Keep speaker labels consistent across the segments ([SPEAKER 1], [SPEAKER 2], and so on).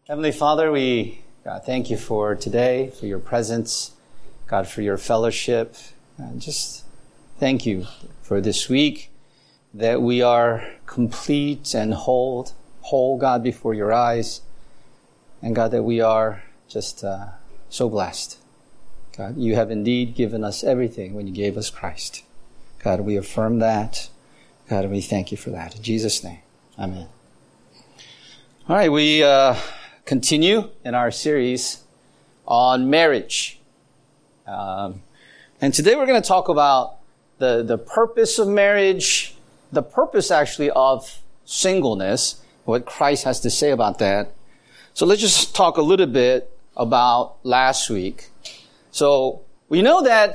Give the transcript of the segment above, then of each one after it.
[SPEAKER 1] Heavenly Father, we thank you for today, for your presence, God, for your fellowship. And just thank you for this week that we are complete and whole, God, before your eyes. And God, that we are just so blessed. God, you have indeed given us everything when you gave us Christ. God, we affirm that. God, and we thank you for that. In Jesus' name, amen. All right, we continue in our series on marriage. And today we're going to talk about the purpose of marriage, the purpose actually of singleness, what Christ has to say about that. So let's just talk a little bit about last week. So we know that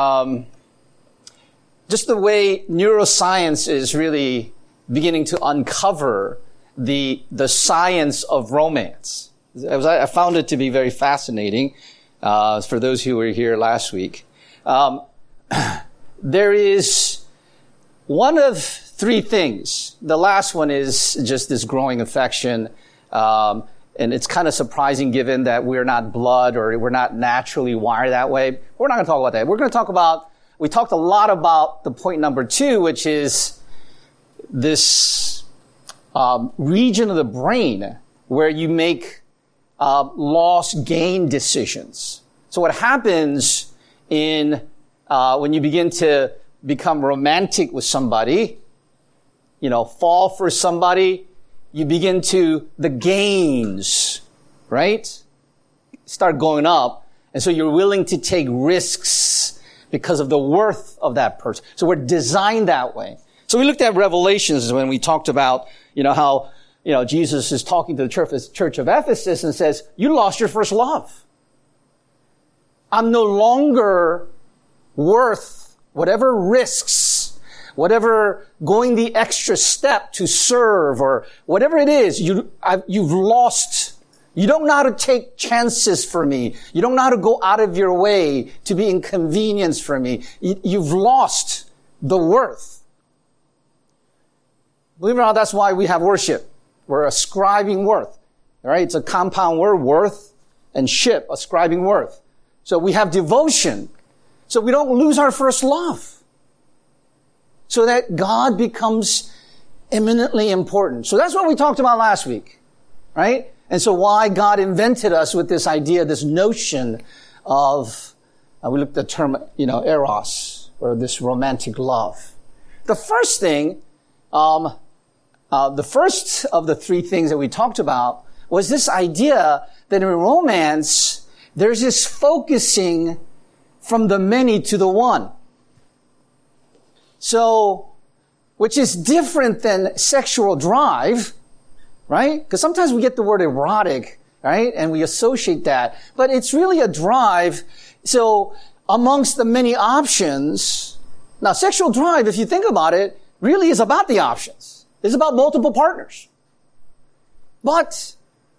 [SPEAKER 1] just the way neuroscience is really beginning to uncover the science of romance. I found it to be very fascinating for those who were here last week. There is one of three things. The last one is just this growing affection. And it's kind of surprising given that we're not blood or we're not naturally wired that way. We're not going to talk about that. We're going to talk about, we talked a lot about the point number 2, which is this region of the brain where you make loss-gain decisions. So what happens when you begin to become romantic with somebody, fall for somebody, you begin the gains, right, start going up. And so you're willing to take risks because of the worth of that person. So we're designed that way. So we looked at Revelations when we talked about, how, Jesus is talking to the church of Ephesus and says, you lost your first love. I'm no longer worth whatever risks, whatever going the extra step to serve or whatever it is, you've lost. You don't know how to take chances for me. You don't know how to go out of your way to be inconvenienced for me. You've lost the worth. Believe it or not, that's why we have worship. We're ascribing worth. All right? It's a compound word, worth and ship, ascribing worth. So we have devotion. So we don't lose our first love. So that God becomes eminently important. So that's what we talked about last week. Right? And so why God invented us with this idea, this notion of, we looked at the term, eros, or this romantic love. The first thing, the first of the three things that we talked about was this idea that in romance, there's this focusing from the many to the one. So, which is different than sexual drive, right? Because sometimes we get the word erotic, right? And we associate that. But it's really a drive. So, amongst the many options, now sexual drive, if you think about it, really is about the options. It's about multiple partners. But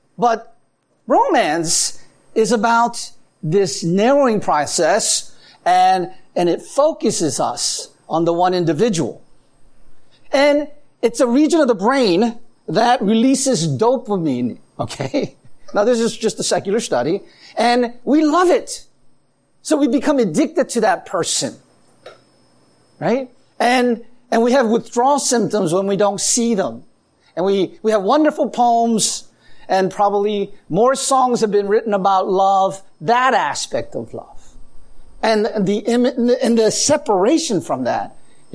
[SPEAKER 1] romance is about this narrowing process and it focuses us on the one individual. And it's a region of the brain that releases dopamine, okay? Now this is just a secular study, and we love it. So we become addicted to that person, right? And we have withdrawal symptoms when we don't see them. And we have wonderful poems, and probably more songs have been written about love, that aspect of love. And the separation from that,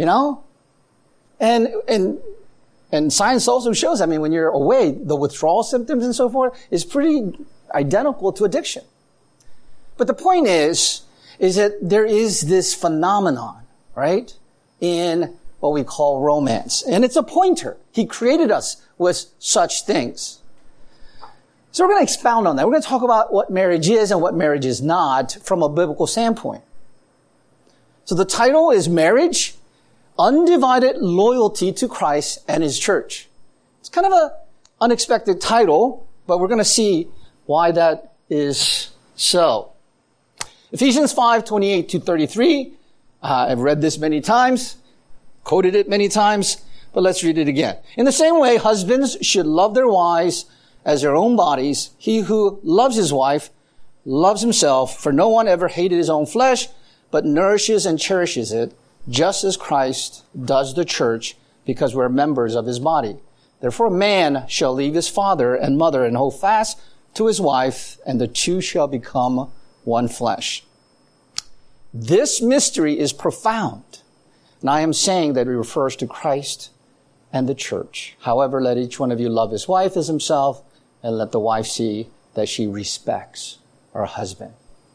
[SPEAKER 1] And science also shows, when you're away, the withdrawal symptoms and so forth is pretty identical to addiction. But the point is that there is this phenomenon, right, in what we call romance. And it's a pointer. He created us with such things. So we're going to expound on that. We're going to talk about what marriage is and what marriage is not from a biblical standpoint. So the title is Marriage, Undivided Loyalty to Christ and His Church. It's kind of an unexpected title, but we're going to see why that is so. Ephesians 5:28-33. I've read this many times, quoted it many times, but let's read it again. In the same way, husbands should love their wives as their own bodies. He who loves his wife loves himself, for no one ever hated his own flesh, but nourishes and cherishes it, just as Christ does the church, because we're members of his body. Therefore a man shall leave his father and mother and hold fast to his wife, and the two shall become one flesh. This mystery is profound, and I am saying that it refers to Christ and the church. However, let each one of you love his wife as himself, and let the wife see that she respects her husband.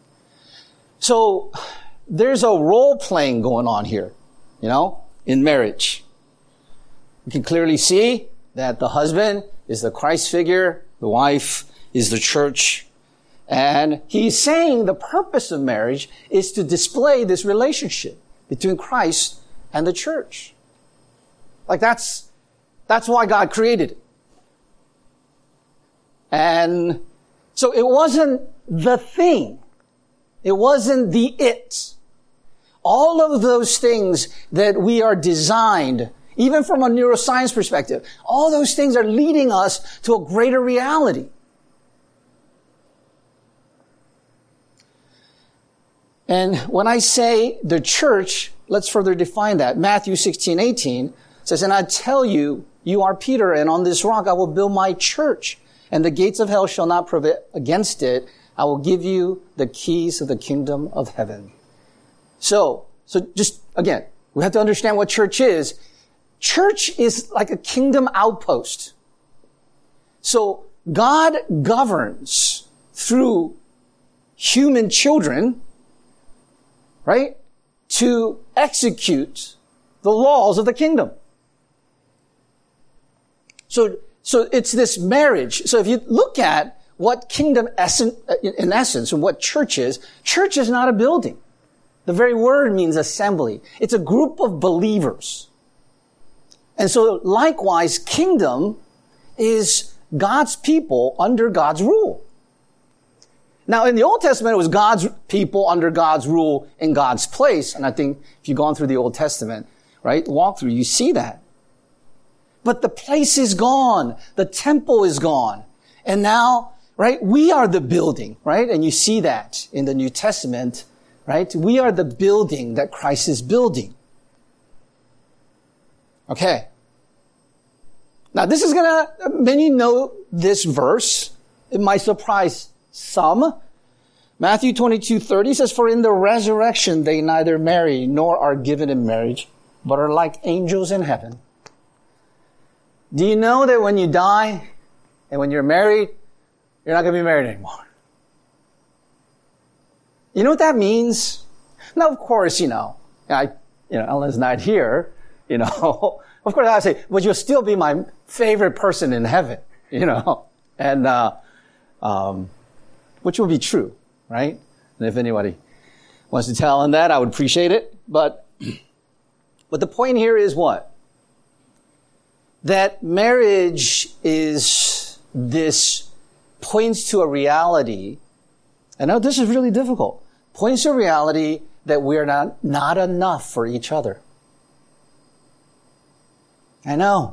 [SPEAKER 1] So there's a role playing going on here, in marriage. You can clearly see that the husband is the Christ figure, the wife is the church. And he's saying the purpose of marriage is to display this relationship between Christ and the church. Like that's why God created it. And so it wasn't the thing. It wasn't the it. All of those things that we are designed, even from a neuroscience perspective, all those things are leading us to a greater reality. And when I say the church, let's further define that. Matthew 16:18 says, "And I tell you, you are Peter, and on this rock I will build my church, and the gates of hell shall not prevail against it. I will give you the keys of the kingdom of heaven." So just, again, we have to understand what church is. Church is like a kingdom outpost. So God governs through human children, right, to execute the laws of the kingdom. So it's this marriage. So if you look at what kingdom in essence and what church is not a building. The very word means assembly. It's a group of believers. And so likewise, kingdom is God's people under God's rule. Now, in the Old Testament, it was God's people under God's rule in God's place. And I think if you've gone through the Old Testament, right, walk through, you see that. But the place is gone. The temple is gone. And now, right, we are the building, right? And you see that in the New Testament, right? We are the building that Christ is building. Okay. Now, this is many know this verse. It might surprise some. Matthew 22:30 says, "For in the resurrection they neither marry nor are given in marriage, but are like angels in heaven." Do you know that when you die and when you're married, you're not going to be married anymore? You know what that means? Now, of course, Ellen's not here, of course I say, but you'll still be my favorite person in heaven, and, which will be true, right? And if anybody wants to tell Ellen that, I would appreciate it. But the point here is what? That marriage points to a reality. I know this is really difficult. Points to a reality that we are not enough for each other. I know.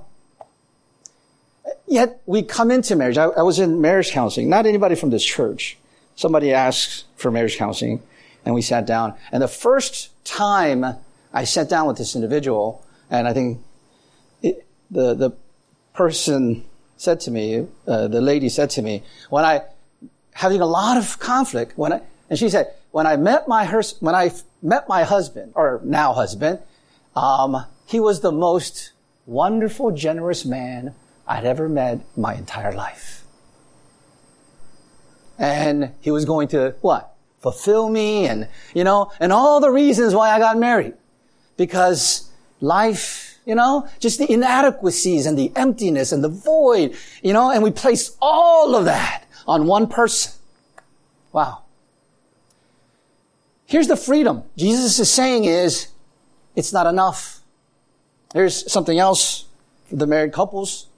[SPEAKER 1] Yet we come into marriage. I was in marriage counseling, not anybody from this church. Somebody asked for marriage counseling, and we sat down. And the first time I sat down with this individual, and I think the person said to me, the lady said to me, having a lot of conflict, and she said, when I met my husband, or now husband, he was the most wonderful, generous man I'd ever met my entire life. And he was going to, fulfill me and all the reasons why I got married. Because life, just the inadequacies and the emptiness and the void, and we place all of that on one person. Wow. Here's the freedom Jesus is saying is, it's not enough. Here's something else for the married couples.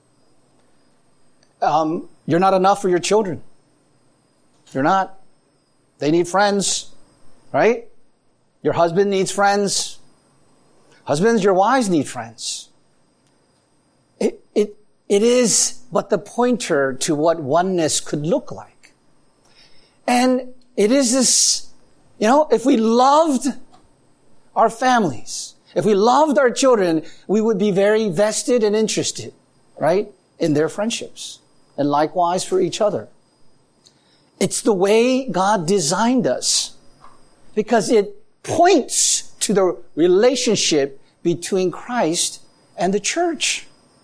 [SPEAKER 1] You're not enough for your children. You're not. They need friends, right? Your husband needs friends. Husbands, your wives need friends. it is but the pointer to what oneness could look like. And it is this, if we loved our families, if we loved our children, we would be very vested and interested, right, in their friendships. And likewise for each other. It's the way God designed us because it points to the relationship between Christ and the church.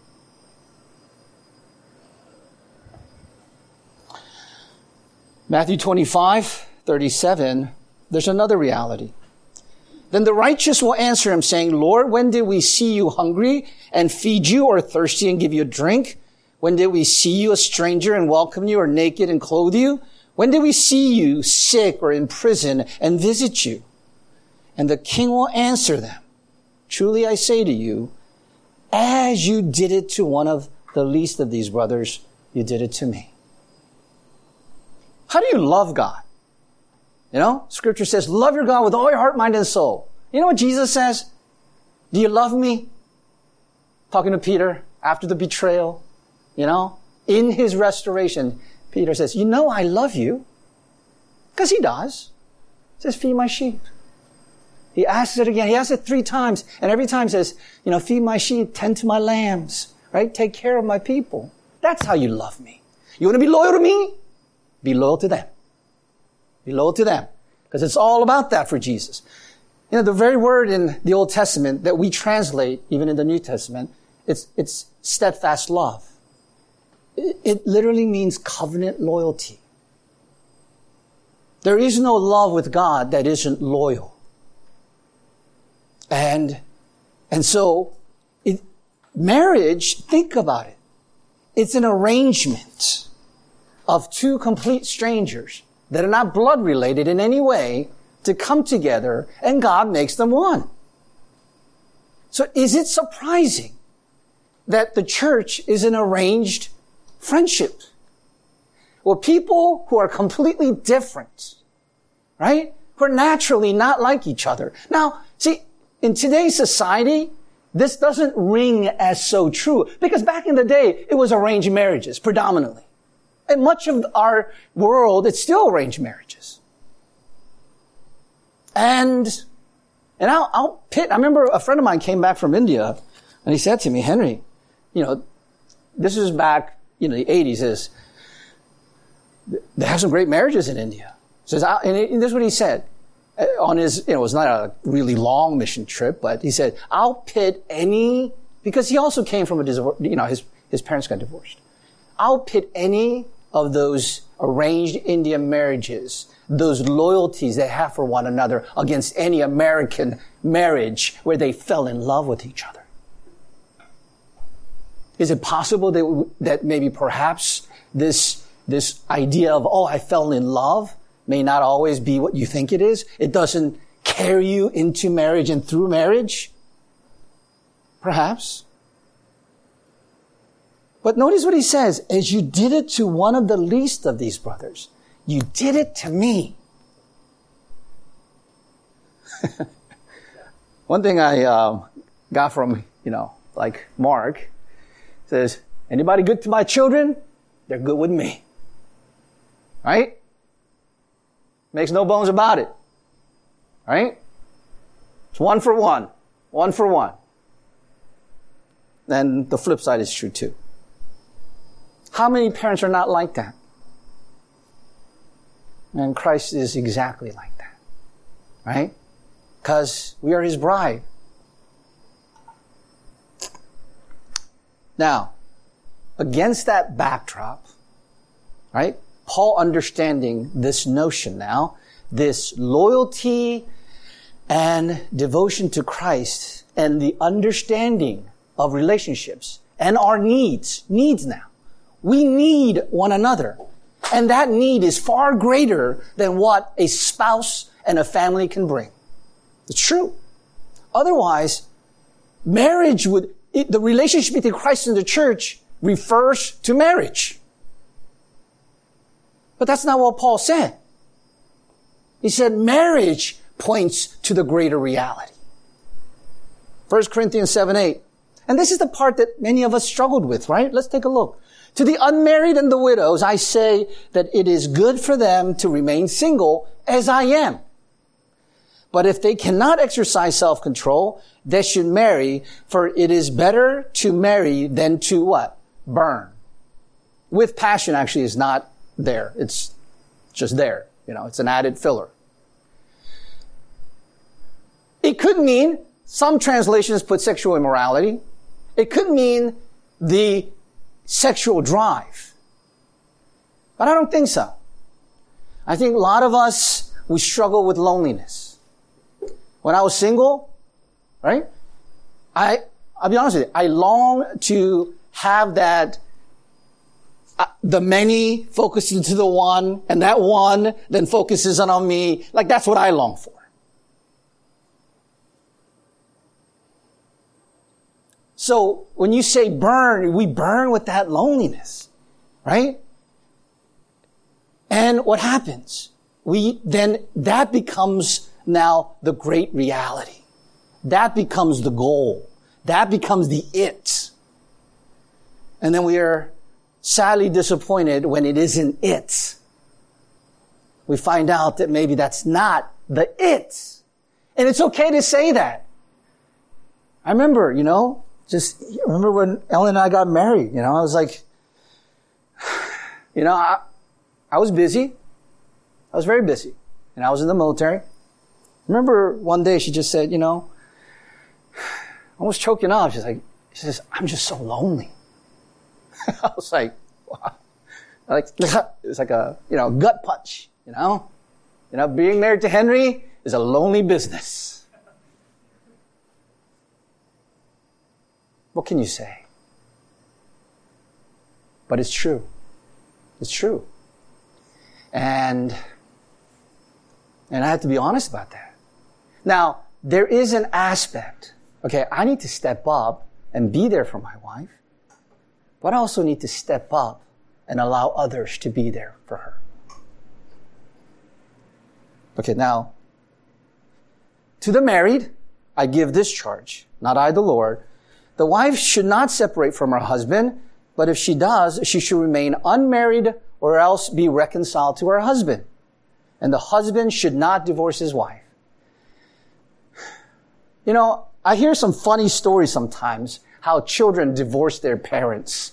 [SPEAKER 1] Matthew 25:37, there's another reality. Then the righteous will answer him saying, Lord, when did we see you hungry and feed you, or thirsty and give you a drink? When did we see you a stranger and welcome you, or naked and clothe you? When did we see you sick or in prison and visit you? And the king will answer them, truly I say to you, as you did it to one of the least of these brothers, you did it to me. How do you love God? Scripture says, love your God with all your heart, mind, and soul. You know what Jesus says? Do you love me? Talking to Peter after the betrayal, in his restoration, Peter says, I love you. Because he does. He says, feed my sheep. He asks it again. He asks it 3 times. And every time says, feed my sheep, tend to my lambs, right? Take care of my people. That's how you love me. You want to be loyal to me? Be loyal to them. Be loyal to them. Because it's all about that for Jesus. The very word in the Old Testament that we translate, even in the New Testament, it's steadfast love. It literally means covenant loyalty. There is no love with God that isn't loyal. And so marriage, think about it. It's an arrangement of 2 complete strangers that are not blood related in any way to come together, and God makes them one. So is it surprising that the church is an arranged friendship? Well, people who are completely different, right? Who are naturally not like each other. Now, see, in today's society, this doesn't ring as so true because back in the day, it was arranged marriages predominantly. And much of our world, it's still arranged marriages. And I'll pit. I remember a friend of mine came back from India and he said to me, Henry, this is back, the 80s, says, they have some great marriages in India. Says, and this is what he said on his, it was not a really long mission trip, but he said, I'll pit any, because he also came from a divorce, his parents got divorced. I'll pit any of those arranged Indian marriages, those loyalties they have for one another against any American marriage where they fell in love with each other. Is it possible that maybe perhaps this idea of, I fell in love may not always be what you think it is? It doesn't carry you into marriage and through marriage? Perhaps. But notice what he says, as you did it to one of the least of these brothers, you did it to me. One thing I got from, Mark says, anybody good to my children? They're good with me. Right? Makes no bones about it. Right? It's 1 for 1. 1 for 1. And the flip side is true too. How many parents are not like that? And Christ is exactly like that. Right? Because we are his bride. Now, against that backdrop, right? Paul understanding this notion now, this loyalty and devotion to Christ and the understanding of relationships and our needs now. We need one another. And that need is far greater than what a spouse and a family can bring. It's true. Otherwise, the relationship between Christ and the church refers to marriage. But that's not what Paul said. He said marriage points to the greater reality. 1 Corinthians 7:8. And this is the part that many of us struggled with, right? Let's take a look. To the unmarried and the widows, I say that it is good for them to remain single as I am. But if they cannot exercise self-control, they should marry, for it is better to marry than to what? Burn. With passion actually is not there. It's just there. It's an added filler. It could mean, some translations put sexual immorality. It could mean the sexual drive. But I don't think so. I think a lot of us, we struggle with loneliness. When I was single, right? I'll be honest with you, I long to have that, the many focusing to the one, and that one then focuses on me. Like, that's what I long for. So when you say burn, we burn with that loneliness, right? And what happens? That becomes now the great reality. That becomes the goal. That becomes the it. And then we are sadly disappointed when it isn't it. We find out that maybe that's not the it. And it's okay to say that. I remember, remember when Ellen and I got married, I was like, I was busy. I was very busy. And I was in the military. I remember one day she just said, almost choking up. She says, I'm just so lonely. I was like, wow. It's like a, gut punch, being married to Henry is a lonely business. What can you say? But it's true. It's true. And I have to be honest about that. Now, there is an aspect, okay, I need to step up and be there for my wife, but I also need to step up and allow others to be there for her. Okay, now, to the married, I give this charge, not I the Lord. The wife should not separate from her husband, but if she does, she should remain unmarried or else be reconciled to her husband. And the husband should not divorce his wife. I hear some funny stories sometimes, how children divorce their parents.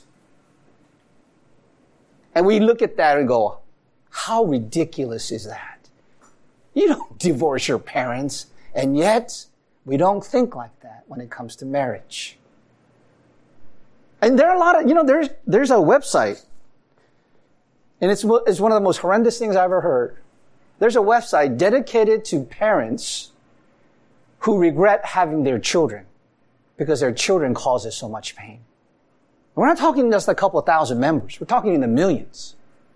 [SPEAKER 1] And we look at that and go, how ridiculous is that? You don't divorce your parents. And yet, we don't think like that when it comes to marriage. And there are a lot of, there's a website. And it's one of the most horrendous things I've ever heard. There's a website dedicated to parents who regret having their children because their children causes so much pain. We're not talking just a couple of thousand members. We're talking in the millions.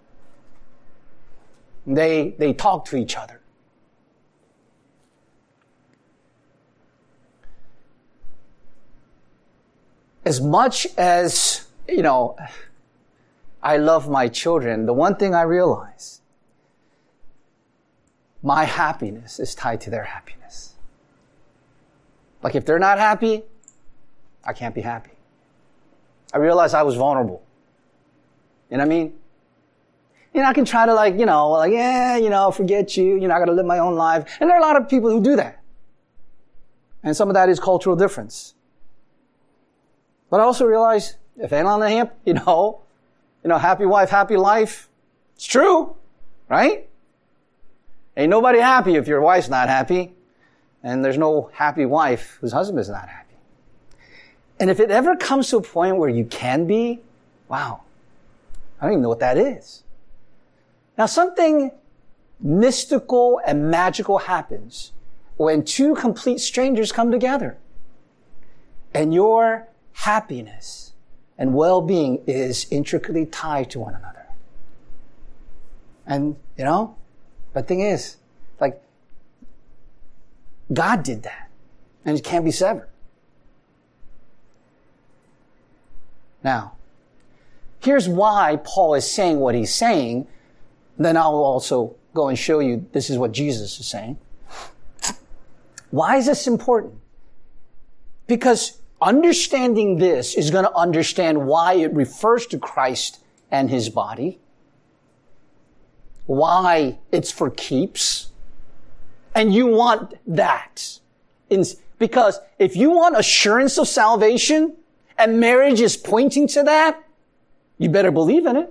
[SPEAKER 1] They talk to each other. As much as, I love my children, the one thing I realize, my happiness is tied to their happiness. Like if they're not happy, I can't be happy. I realized I was vulnerable. You know what I mean? I can try to forget you. I got to live my own life. And there are a lot of people who do that. And some of that is cultural difference. But I also realize if ain't on the hip, happy wife, happy life. It's true, right? Ain't nobody happy if your wife's not happy. And there's no happy wife whose husband is not happy. And if it ever comes to a point where you can be, wow, I don't even know what that is. Now something mystical and magical happens when two complete strangers come together. And your happiness and well-being is intricately tied to one another. And, the thing is, God did that. And it can't be severed. Now, here's why Paul is saying what he's saying. Then I'll also go and show you this is what Jesus is saying. Why is this important? Because understanding this is going to understand why it refers to Christ and his body, why it's for keeps, and you want that. Because if you want assurance of salvation and marriage is pointing to that, you better believe in it.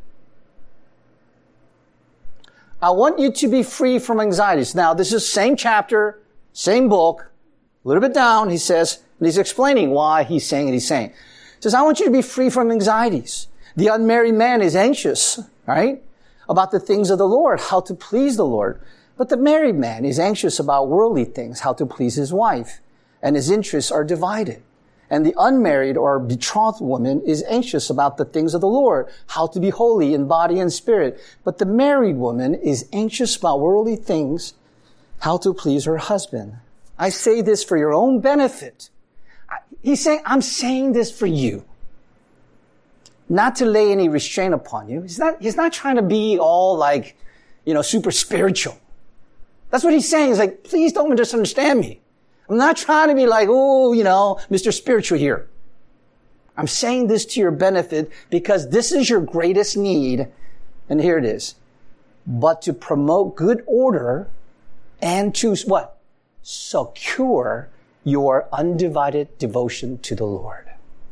[SPEAKER 1] I want you to be free from anxieties. Now, this is same chapter, same book, a little bit down, he says, and he's explaining why he's saying what he's saying. He says, I want you to be free from anxieties. The unmarried man is anxious, right, about the things of the Lord, how to please the Lord. But the married man is anxious about worldly things, how to please his wife, and his interests are divided. And the unmarried or betrothed woman is anxious about the things of the Lord, how to be holy in body and spirit. But the married woman is anxious about worldly things, how to please her husband. I say this for your own benefit. He's saying, I'm saying this for you. Not to lay any restraint upon you. He's not trying to be all like, super spiritual. That's what he's saying. He's like, please don't misunderstand me. I'm not trying to be like, Mr. Spiritual here. I'm saying this to your benefit because this is your greatest need. And here it is. But to promote good order and to what? Secure your undivided devotion to the Lord.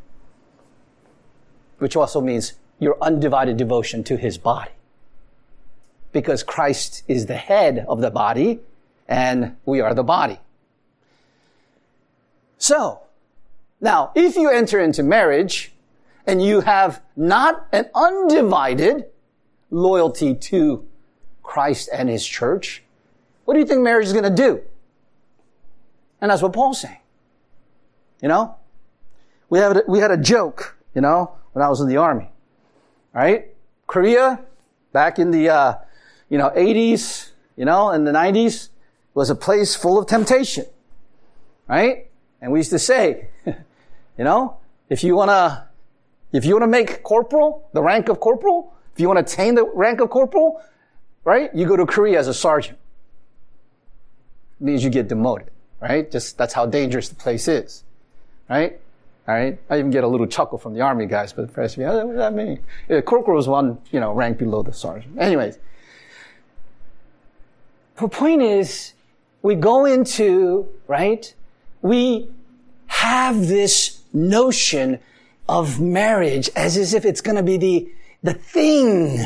[SPEAKER 1] Which also means your undivided devotion to his body. Because Christ is the head of the body and we are the body. So, now, if you enter into marriage and you have not an undivided loyalty to Christ and his church, what do you think marriage is going to do? And that's what Paul's saying. We had a joke, when I was in the army, right? Korea, back in the, 80s, in the 90s, was a place full of temptation, right? And we used to say, if you want to make corporal, the rank of corporal, if you want to attain the rank of corporal, right? You go to Korea as a sergeant. It means you get demoted, right? That's how dangerous the place is, right? All right. I even get a little chuckle from the army guys, but the press, what does that mean? Yeah, corporal is one, rank below the sergeant. Anyways. The point is, we go into, right? We have this notion of marriage as if it's going to be the thing,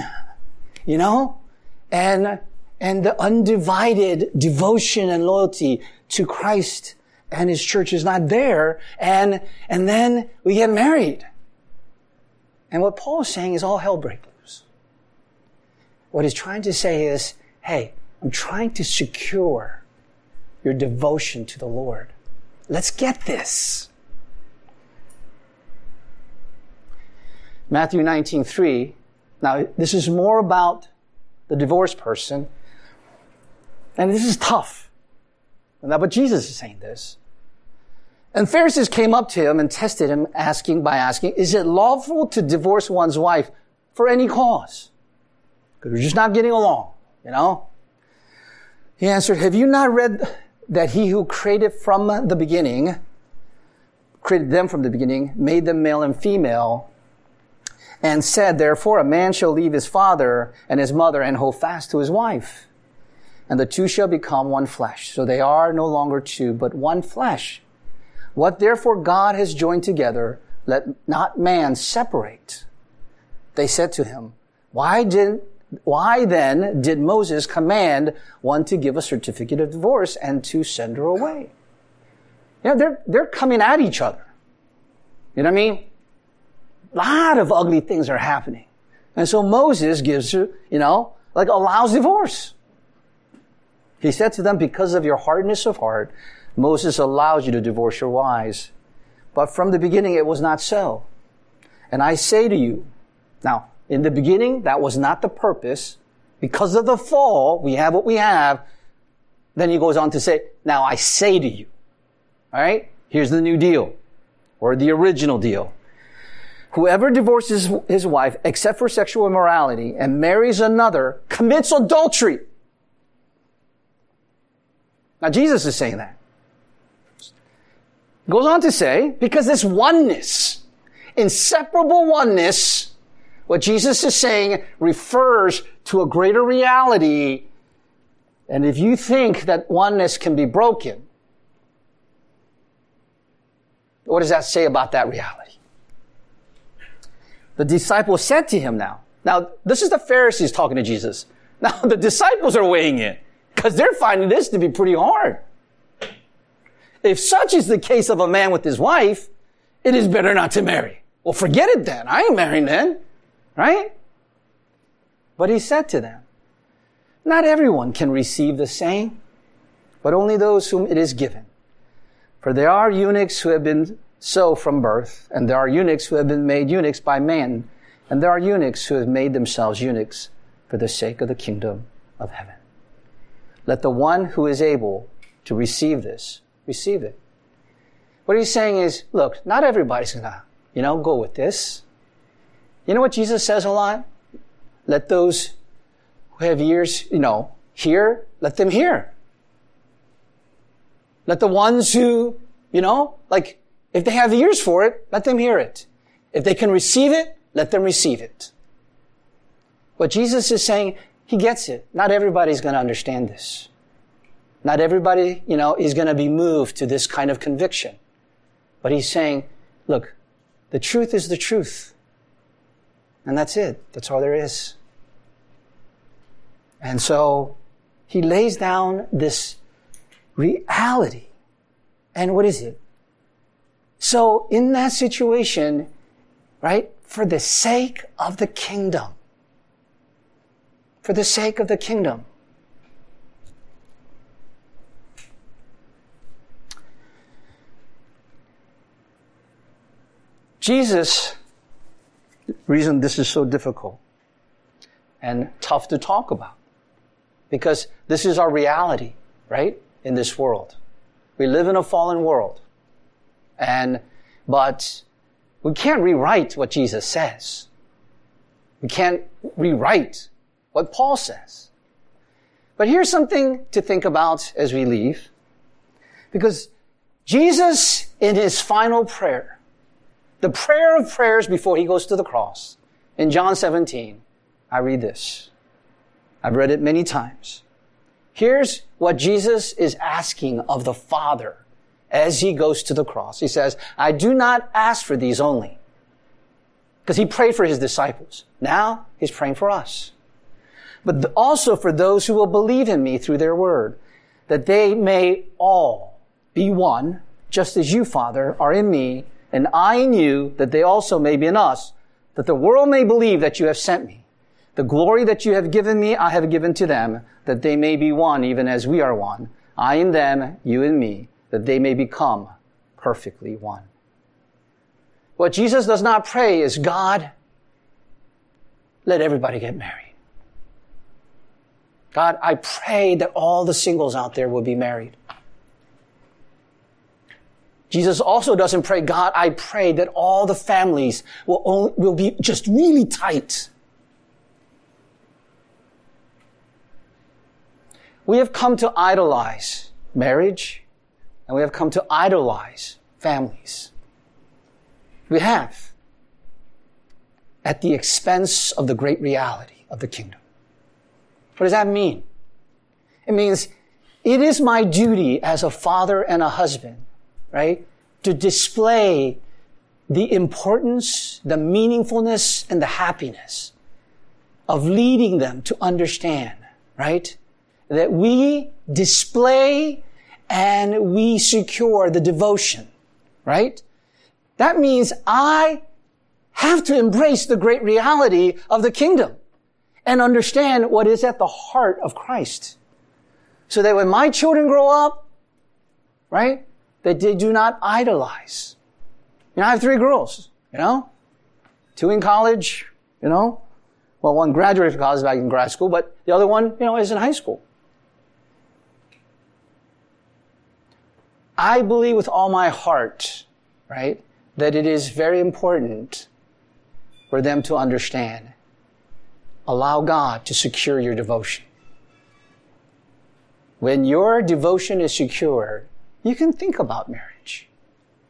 [SPEAKER 1] and the undivided devotion and loyalty to Christ and his church is not there, and then we get married. And what Paul is saying is all hell breaks loose. What he's trying to say is, hey, I'm trying to secure your devotion to the Lord. Let's get this. Matthew 19:3. Now, this is more about the divorced person. And this is tough. But Jesus is saying this. And Pharisees came up to him and tested him, asking, is it lawful to divorce one's wife for any cause? Because we're just not getting along, He answered, have you not read that he who created them from the beginning, made them male and female, and said, therefore, a man shall leave his father and his mother and hold fast to his wife, and the two shall become one flesh. So they are no longer two, but one flesh. What therefore God has joined together, let not man separate. They said to him, why then did Moses command one to give a certificate of divorce and to send her away? They're coming at each other. You know what I mean? A lot of ugly things are happening. And so Moses gives her, allows divorce. He said to them, because of your hardness of heart, Moses allows you to divorce your wives. But from the beginning it was not so. And I say to you, now, in the beginning, that was not the purpose. Because of the fall, we have what we have. Then he goes on to say, now I say to you. All right? Here's the new deal. Or the original deal. Whoever divorces his wife, except for sexual immorality, and marries another, commits adultery. Now, Jesus is saying that. Goes on to say, because this oneness, inseparable oneness, what Jesus is saying refers to a greater reality. And if you think that oneness can be broken, what does that say about that reality? The disciples said to him now, this is the Pharisees talking to Jesus. Now the disciples are weighing in because they're finding this to be pretty hard. If such is the case of a man with his wife, it is better not to marry. Well, forget it then. I ain't marrying then. Right? But he said to them, not everyone can receive the same, but only those whom it is given. For there are eunuchs who have been so from birth, and there are eunuchs who have been made eunuchs by man, and there are eunuchs who have made themselves eunuchs for the sake of the kingdom of heaven. Let the one who is able to receive this, receive it. What he's saying is, look, not everybody's gonna, go with this. You know what Jesus says a lot? Let those who have ears, hear, let them hear. Let the ones who, if they have ears for it, let them hear it. If they can receive it, let them receive it. What Jesus is saying, he gets it. Not everybody's going to understand this. Not everybody, is going to be moved to this kind of conviction. But he's saying, look, the truth is the truth. And that's it. That's all there is. And so he lays down this reality. And what is it? So in that situation, right, for the sake of the kingdom, for the sake of the kingdom, Jesus, the reason this is so difficult and tough to talk about, because this is our reality, right, in this world. We live in a fallen world. But we can't rewrite what Jesus says. We can't rewrite what Paul says. But here's something to think about as we leave. Because Jesus, in his final prayer, the prayer of prayers before he goes to the cross, in John 17, I read this. I've read it many times. Here's what Jesus is asking of the Father as he goes to the cross. He says, I do not ask for these only. Because he prayed for his disciples. Now he's praying for us. But also for those who will believe in me through their word, that they may all be one, just as you, Father, are in me, and I in you, that they also may be in us, that the world may believe that you have sent me. The glory that you have given me, I have given to them, that they may be one, even as we are one. I in them, you in me, that they may become perfectly one. What Jesus does not pray is, God, let everybody get married. God, I pray that all the singles out there will be married. Jesus also doesn't pray, God, I pray that all the families will be just really tight. We have come to idolize marriage, and we have come to idolize families. We have, at the expense of the great reality of the kingdom. What does that mean? It means it is my duty as a father and a husband, right, to display the importance, the meaningfulness, and the happiness of leading them to understand, right, that we display and we secure the devotion, right? That means I have to embrace the great reality of the kingdom and understand what is at the heart of Christ. So that when my children grow up, right, that they do not idolize. I have 3 girls, 2 in college, well, one graduated from college back in grad school, but the other one, is in high school. I believe with all my heart, right, that it is very important for them to understand. Allow God to secure your devotion. When your devotion is secured, you can think about marriage.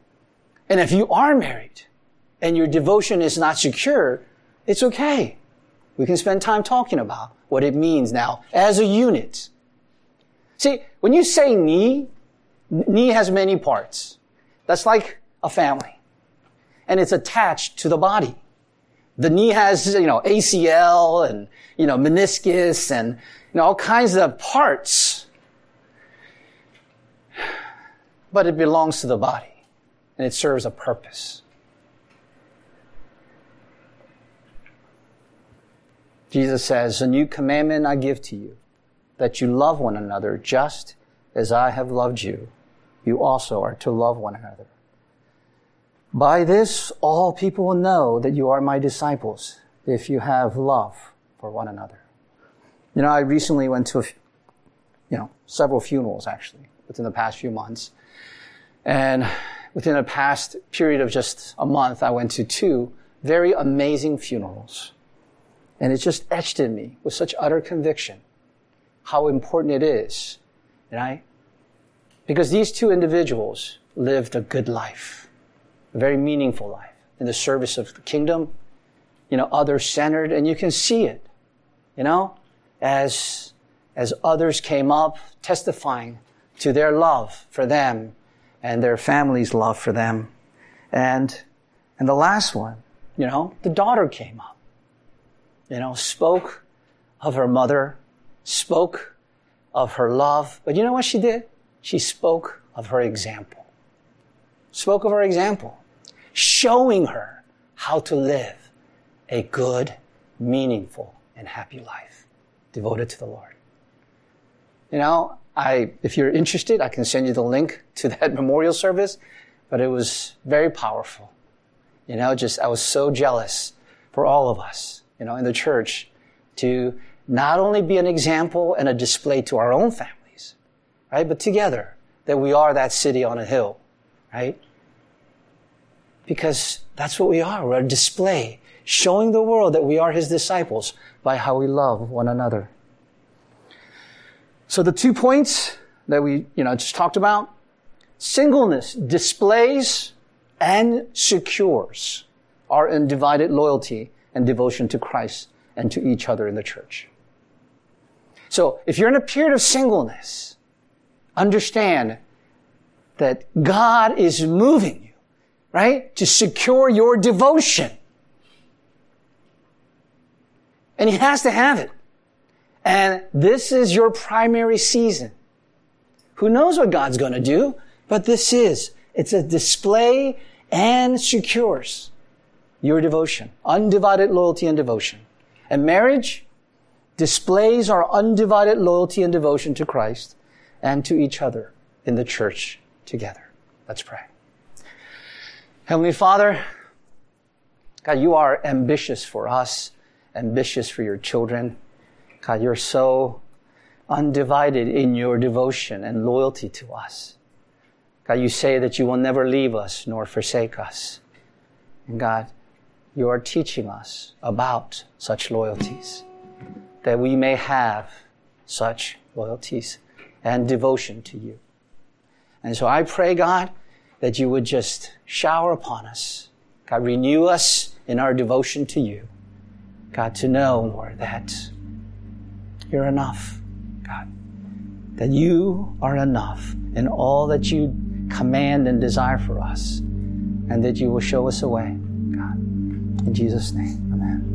[SPEAKER 1] And if you are married and your devotion is not secure, it's okay. We can spend time talking about what it means now as a unit. See, when you say knee has many parts. That's like a family. And it's attached to the body. The knee has, ACL and, meniscus and, all kinds of parts. But it belongs to the body. And it serves a purpose. Jesus says, "A new commandment I give to you, that you love one another just as I have loved you. You also are to love one another. By this, all people will know that you are my disciples, if you have love for one another." I recently went to, several funerals, actually, within the past few months. And within a past period of just a month, I went to 2 very amazing funerals. And it just etched in me with such utter conviction how important it is, right? Because these 2 individuals lived a good life, a very meaningful life in the service of the kingdom, other-centered, and you can see it, as others came up testifying to their love for them and their family's love for them. And the last one, the daughter came up, spoke of her mother, spoke of her love. But you know what she did? She spoke of her example. Spoke of her example, showing her how to live a good, meaningful, and happy life devoted to the Lord. If you're interested, I can send you the link to that memorial service, but it was very powerful. I was so jealous for all of us, in the church to not only be an example and a display to our own families, right? But together, that we are that city on a hill, right? Because that's what we are. We're a display, showing the world that we are His disciples by how we love one another. So the 2 points that we, just talked about, singleness displays and secures our undivided loyalty and devotion to Christ and to each other in the church. So if you're in a period of singleness, understand that God is moving you, right, to secure your devotion. And He has to have it. And this is your primary season. Who knows what God's going to do? But it's a display and secures your devotion, undivided loyalty and devotion. And marriage displays our undivided loyalty and devotion to Christ and to each other in the church together. Let's pray. Heavenly Father, God, you are ambitious for us, ambitious for your children. God, you're so undivided in your devotion and loyalty to us. God, you say that you will never leave us nor forsake us. And God, you are teaching us about such loyalties, that we may have such loyalties and devotion to you. And so I pray, God, that you would just shower upon us. God, renew us in our devotion to you. God, to know, Lord, that you're enough, God, that you are enough in all that you command and desire for us, and that you will show us a way, God. In Jesus' name, amen.